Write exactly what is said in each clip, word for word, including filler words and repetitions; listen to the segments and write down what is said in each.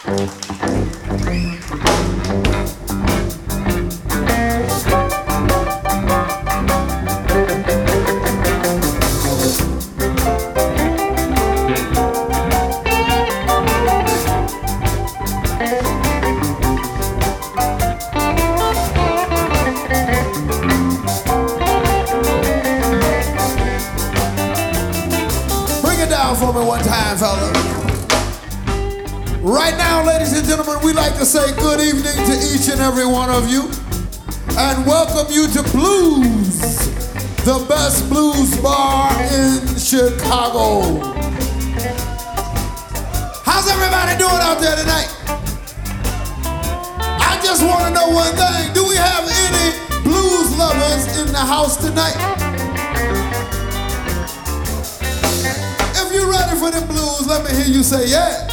For me one time, fella. Right now, ladies and gentlemen, we like to say good evening to each and every one of you and welcome you to Blues, the best blues bar in Chicago. How's everybody doing out there tonight? I just want to know one thing. Do we have any blues lovers in the house tonight? If you're ready for the blues, let me hear you say yeah.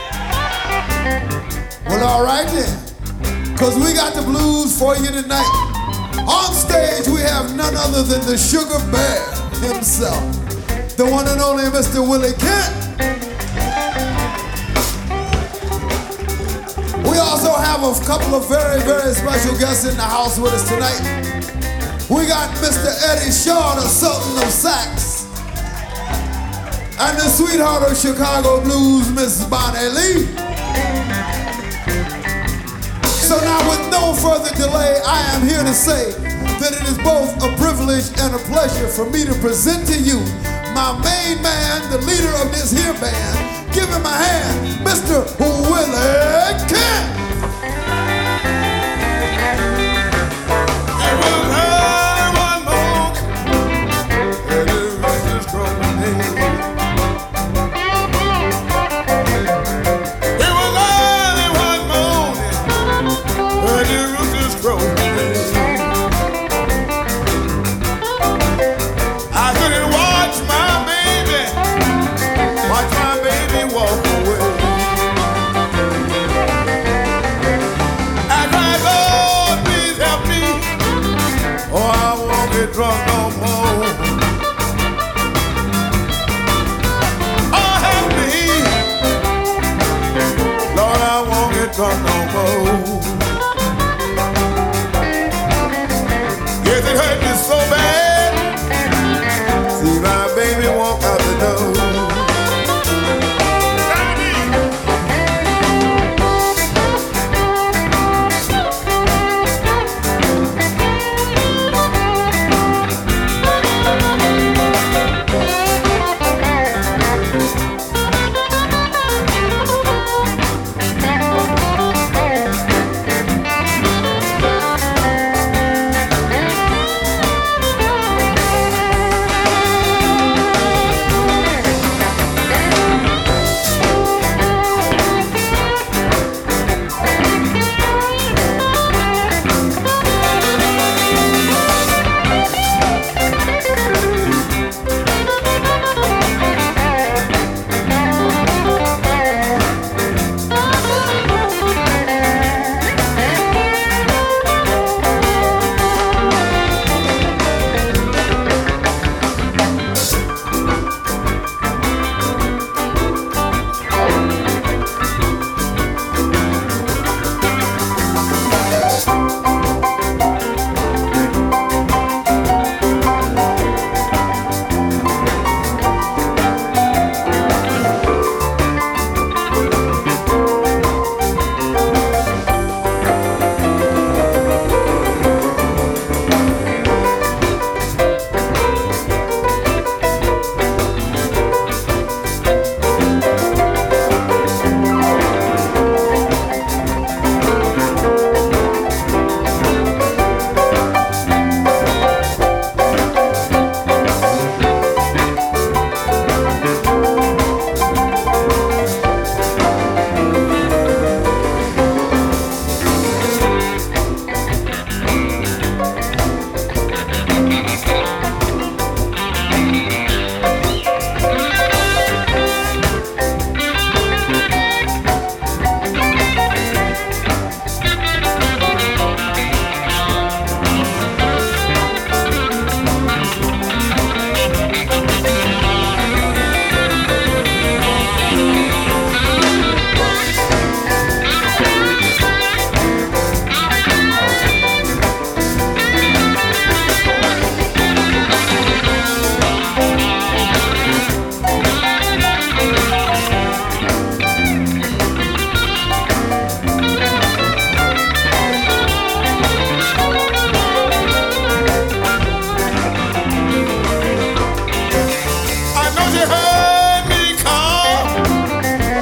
Well, all right then, because we got the blues for you tonight. On stage, we have none other than the Sugar Bear himself, the one and only Mister Willie Kent. We also have a couple of very, very special guests in the house with us tonight. We got Mister Eddie Shaw, the Sultan of Sax, and the sweetheart of Chicago blues, Miss Bonnie Lee. So now with no further delay, I am here to say that it is both a privilege and a pleasure for me to present to you my main man, the leader of this here band. Give him a hand, Mister Willie Kent.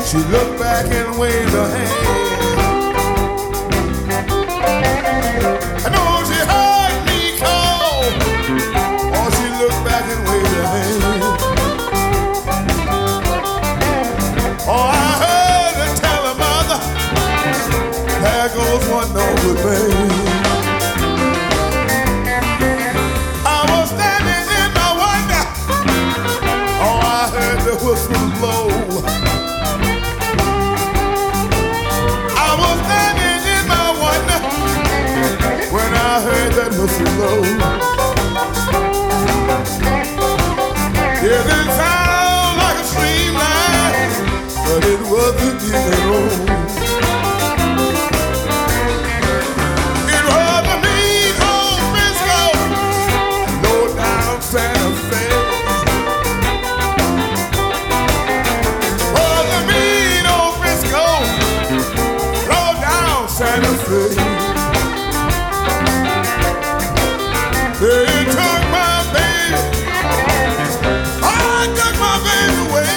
She looked back and waved her hand. I know she heard me call. Oh, she looked back and waved her hand. Oh, I heard her tell her mother, there goes one no good man. I was standing in my wonder. Oh, I heard the whistle blow. I was standing in my wonder when I heard that whistle blow. Yeah, it sound like a streamline, but it wasn't even wrong. It was a mean old Frisco, low down Santa Fe. Was a mean old Frisco, low down Santa Fe. They took my baby, I took my baby away.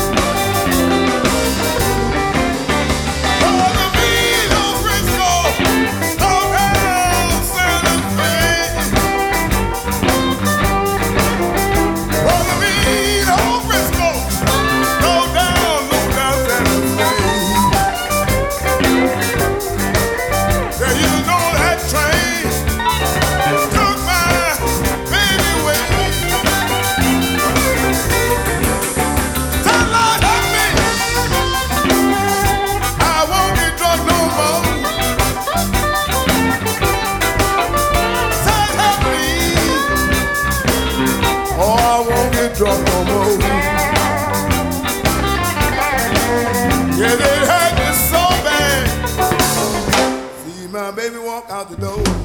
Drunk no more. Yeah, they hurt me so bad. See my baby walk out the door.